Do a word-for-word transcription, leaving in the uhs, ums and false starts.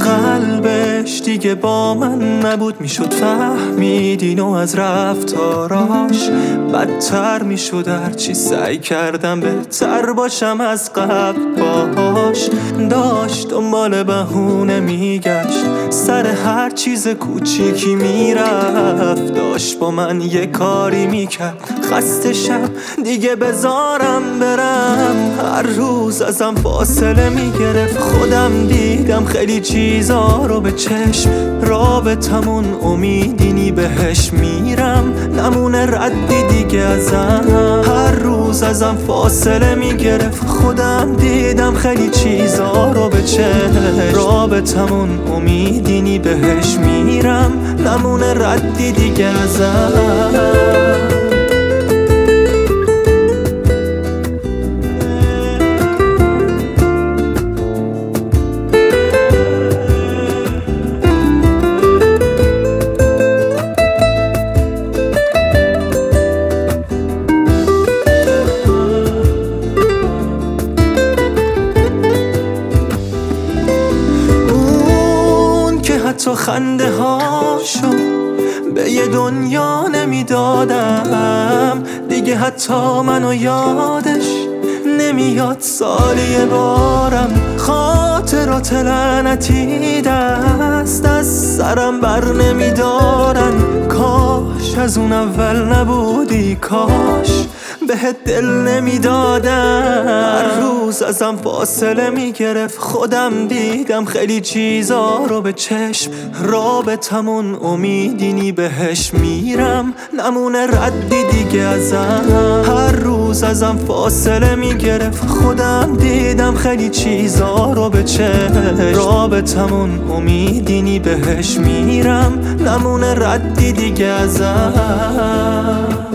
قلبش دیگه با من نبود، میشد فهمید اینو از رفتاراش. بدتر میشد هرچی سعی کردم بهتر باشم از قبل باش. داشت دنبال بهونه میگشت، سر هر چیز کوچیکی میرفت. داشت با من یه کاری میکرد، خسته شم دیگه بذارم برم. هر روز ازم فاصله میگرفت، خودم دیدم خیلی چیزا رو به چشم. رابطمون امیدینی بهش میرم، نمونه ردی دیگه ازم. هر روز ازم فاصله میگرفت، خودم دیدم خیلی چیزا رو به چشم. رابطمون امیدینی بهش میرم، نمونه ردی دیگه ازم. تو خنده هاشو به یه دنیا نمیدادم دیگه، حتی منو یادش نمیاد سالی یه بارم. خاطرات لعنتی دست از سرم بر نمیدارن. کاش از اون اول نبودی، کاش بهت دل نمیدادم. هر روز ازم فاصله میگرفت، خودم دیدم خیلی چیزا رو به چشم. رابطمون امیدینی بهش میرم، نمونه ردی دیگه ازم. هر روز ازم فاصله میگرفت، خودم دیدم خیلی چیزا رو به چشم. رابطمون امیدینی بهش میرم، نمونه ردی دیگه ازم.